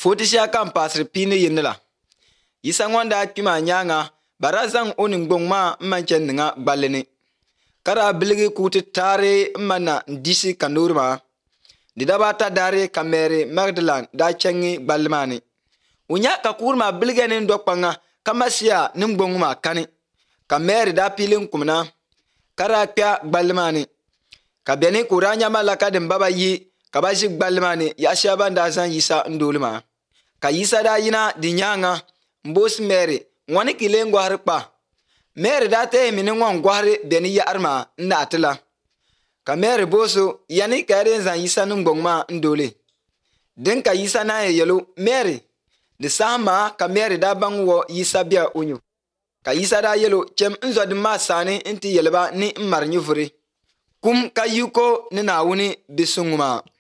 Fotisha kan pasir pini yinila. Yisa wanda kima nyanga barazang oning bongma manchen nga balini. Kara biligi kuti tare mana ndisi kanurma. Didabata dare kamere Magdalene da chengi balmani. Unya kakurma biligani ndokpanga kamasia nimbongma kani. Kamere da pilin kumna. Kara pya balmani. Kabiani kuranya malaka dembaba yi kabashi balmani yashaba ndazan yisa ndulma. Ka yisa da yina dinyanga mbos mere wani kile ngwahri kpa. Mere da te mini ngwan ngwahri beni ya arma nda atila. Ka mere boso yani kare zan yisa nungbongma ndole. Den ka yisa na yelo mere. De sama ka mere da bangwo yisa bia unyu. Ka yisa da yelo chem nzo di masani inti yeleba ni mmarnyuvuri. Kum ka yuko ni na wuni bisunguma.